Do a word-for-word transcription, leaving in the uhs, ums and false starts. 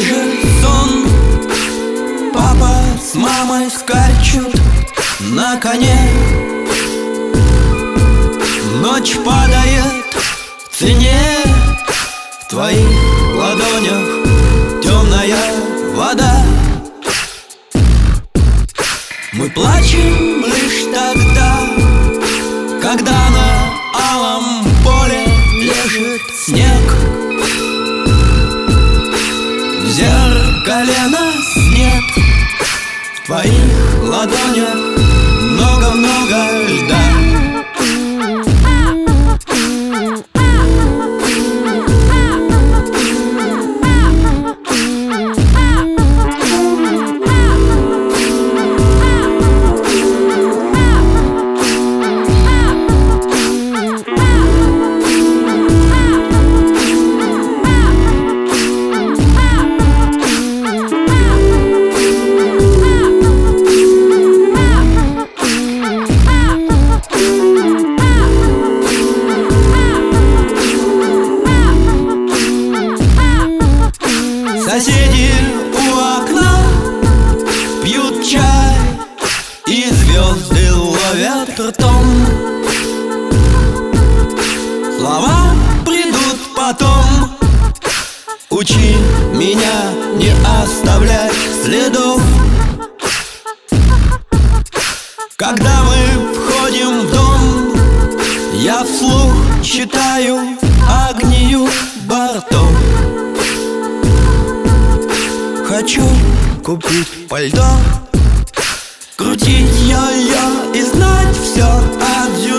же сон. Папа с мамой скачут на коне. Ночь падает в цене. В твоих ладонях темная вода. Мы плачем лишь тогда, когда на алом поле лежит снег. В зеркале нас нет. В твоих ладонях много-много льда. Соседи у окна пьют чай и звезды ловят ртом. Слова придут потом. Учи меня не оставлять следов. Когда мы входим в дом, я вслух читаю агнию бортов. Хочу купить пальто, крутить йо-йо и знать все о дзюдо.